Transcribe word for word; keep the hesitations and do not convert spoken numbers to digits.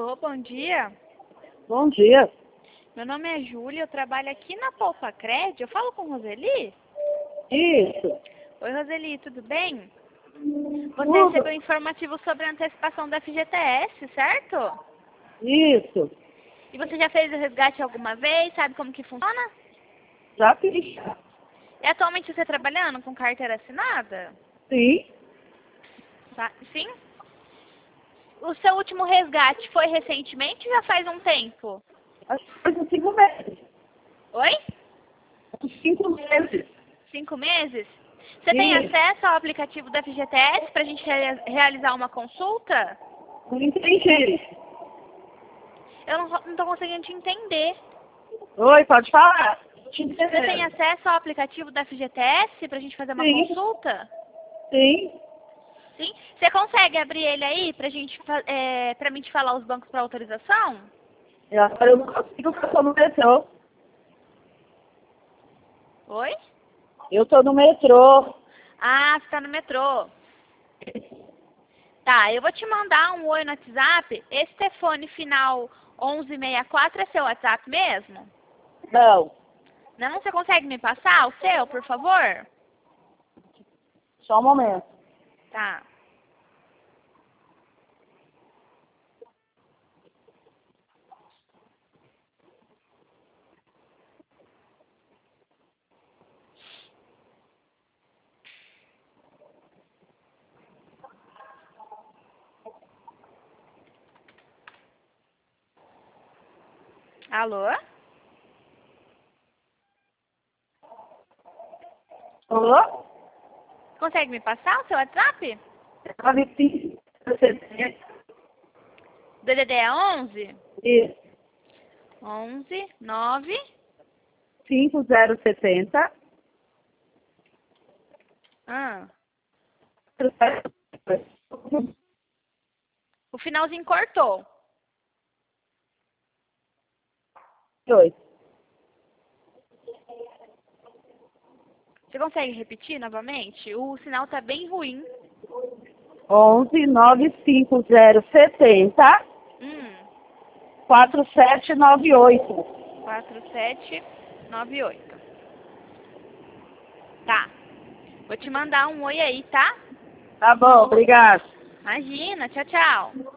Alô, bom dia. Bom dia. Meu nome é Júlia, eu trabalho aqui na Poupa Cred. Eu falo com Roseli? Isso. Oi, Roseli, tudo bem? Você Tudo. recebeu informativo sobre a antecipação da F G T S, certo? Isso. E você já fez o resgate alguma vez? Sabe como que funciona? Já fiz. E atualmente você está trabalhando com carteira assinada? Sim. Tá- Sim? O seu último resgate foi recentemente ou já faz um tempo? Acho que faz uns cinco meses. Oi? Uns cinco meses. Cinco meses? Você tem Isso. acesso ao aplicativo da F G T S para a gente rea- realizar uma consulta? Não entendi. Eu não estou conseguindo te entender. Oi, pode falar? Te Você tem entendendo. acesso ao aplicativo da F G T S para a gente fazer uma Sim. consulta? Sim. Sim? Você consegue abrir ele aí para gente, fa- é, para mim te falar os bancos para autorização? E agora eu não consigo porque eu tô no metrô. Oi? Eu tô no metrô. Ah, você está no metrô. Tá, eu vou te mandar um oi no WhatsApp. Esse telefone final onze sessenta e quatro é seu WhatsApp mesmo? Não. Não, você consegue me passar o seu, por favor? Só um momento. Tá. Alô? Alô? Consegue me passar o seu WhatsApp? nove cinco D D D é onze? Isso. onze, nove. cinco zero setenta. Ah, o finalzinho cortou. Dois. Você consegue repetir novamente? O sinal tá bem ruim. onze nove cinco zero setenta. Hum, quatro sete nove oito. quatro sete nove oito. Tá. Vou te mandar um oi aí, tá? Tá bom, obrigado. Imagina, tchau, tchau.